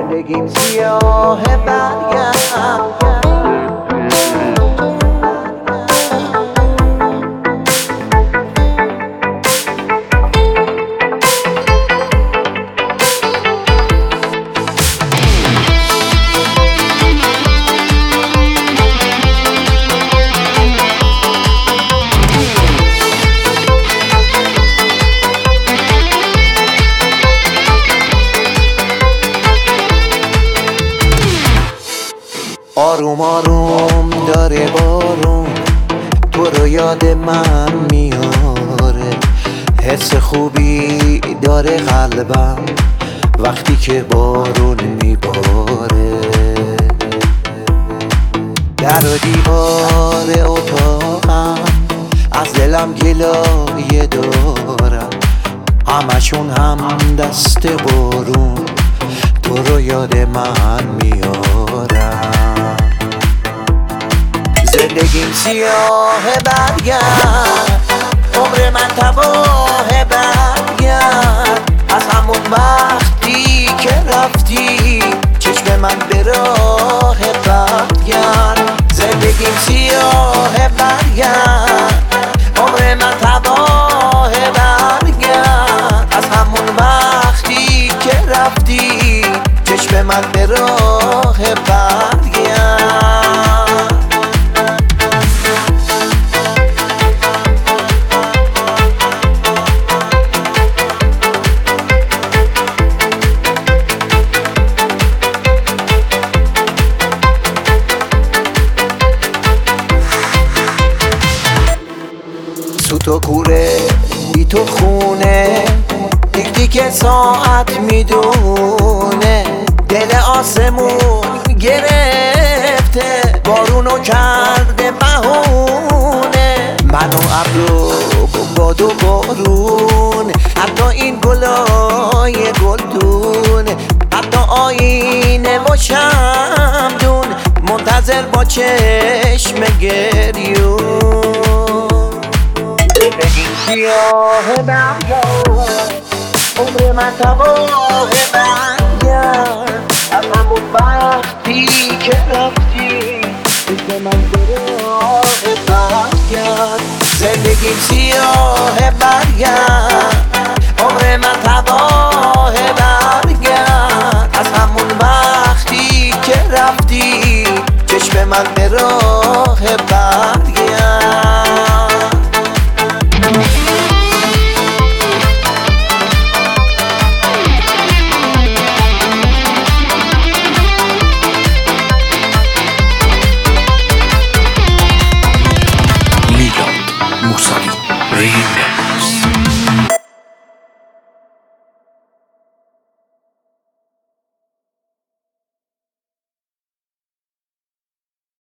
زندگیم سیاه برگرد. آروم آروم داره بارون تو رو یاد من میاره، حس خوبی داره قلبم وقتی که بارون میباره. در و دیوار اتاقم از دلم گلایه دارم، همشون هم دست بارون تو رو یاد من میارم. زندگیم سیاه برگرد، عمر من تباه برگرد. از همون وقتی که رفتی چشم من به راه برگرد. زندگیم سیاه برگرد، عمر من تباه برگرد. از همون وقتی که رفتی چشم من به راه برگرد. سوت و کوره بی تو خونه، دیک دیک ساعت میدونه. دل آسمون گرفته بارونو کرده بهونه. من و ابرو باد و بارون، حتی این گلای گلدون، حتی آینه و شمدون منتظر با چشم گریون. زندگیم سیاه برگرد، عمر من تباه برگرد. از همون وقتی که رفتی چشم من به راه برگرد. زندگیم سیاه برگرد، عمر من تباه برگرد. از همون وقتی که رفتی چشم من به راه برگرد. میلاد موسوی ریمیکس.